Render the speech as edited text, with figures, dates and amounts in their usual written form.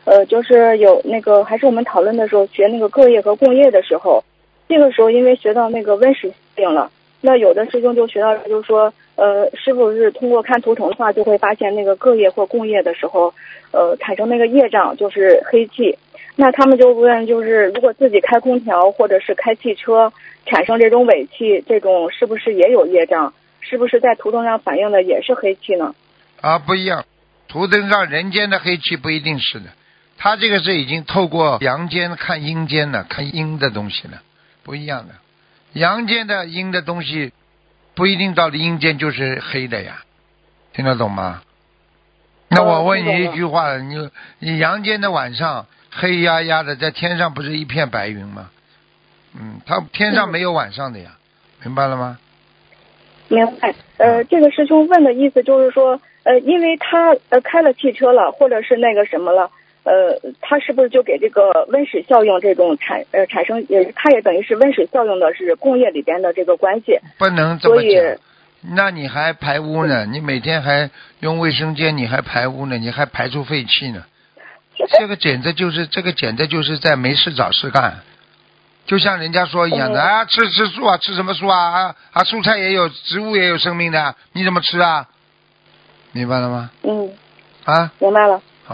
就是有那个还是我们讨论的时候学那个各业和共业的时候，这个时候因为学到那个温室效应了，那有的师兄就学到就是说，师傅是通过看图腾的话，就会发现那个各业或共业的时候，产生那个业障就是黑气。那他们就问，就是如果自己开空调或者是开汽车产生这种尾气，这种是不是也有业障？是不是在图腾上反映的也是黑气呢？ 不一样，图腾上人间的黑气不一定是的，他这个是已经透过阳间看阴间的，看阴的东西了，不一样的。阳间的阴的东西不一定到了阴间就是黑的呀，听得懂吗？那我问你一句话，你阳间的晚上黑压压的，在天上不是一片白云吗？它天上没有晚上的呀，明白了吗？ 明白。这个师兄问的意思就是说，因为他开了汽车了，或者是那个什么了，他是不是就给这个温室效应这种产生，他也等于是温室效应的是工业里边的这个关系？ 不能这么讲。那你还排污呢？你每天还用卫生间，你还排污呢？你还排出废气呢？这个简直就是在没事找事干。就像人家说一样的啊，吃素啊，吃什么素啊？蔬菜也有，植物也有生命的，你怎么吃啊？明白了吗？ 明白了。